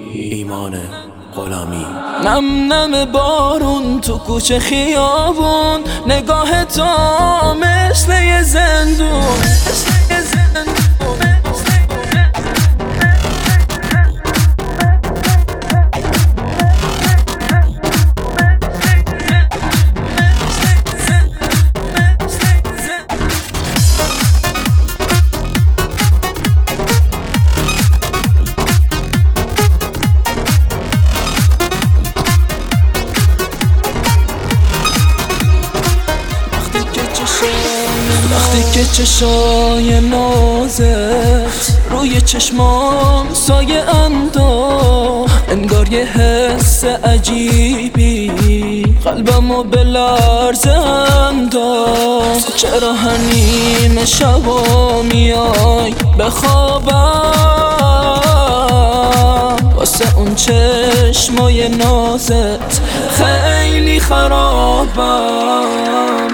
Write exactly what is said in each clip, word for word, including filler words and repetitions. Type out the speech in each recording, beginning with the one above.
ایمان غلامی. نم نم بارون تو کوچه خیابون، نگاه تو مثل یه زندون. وقتی که چشای نازت روی چشمام سایه انداخت، انگار یه حس عجیبی قلبمو به لرزه انداخت. چرا هر نیمه شبا میای بخوابم، واسه اون چشمای نازت خیلی خرابم.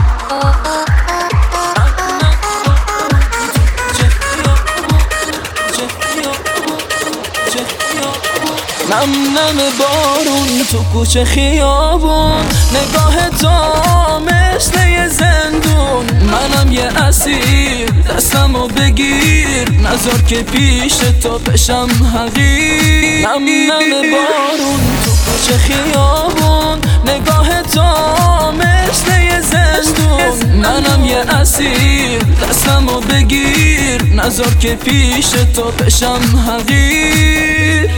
نم نم بارون تو کوچه خیابون، نگاه تو مثل یه زندون. منم یه اسیر، دستمو بگیر، نذار که پیش تو بشم حقیر. نم نم بارون تو کوچه خیابون، نگاه تو مثل یه زندون. منم یه اسیر، دستمو بگیر، نذار که پیش تو بشم حقیر.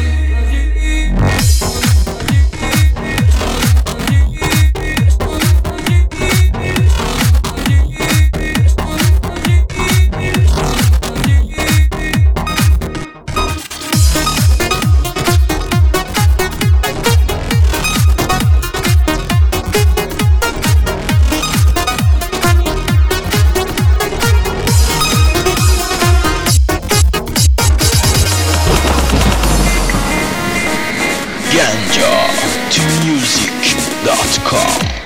Ganja to music dot com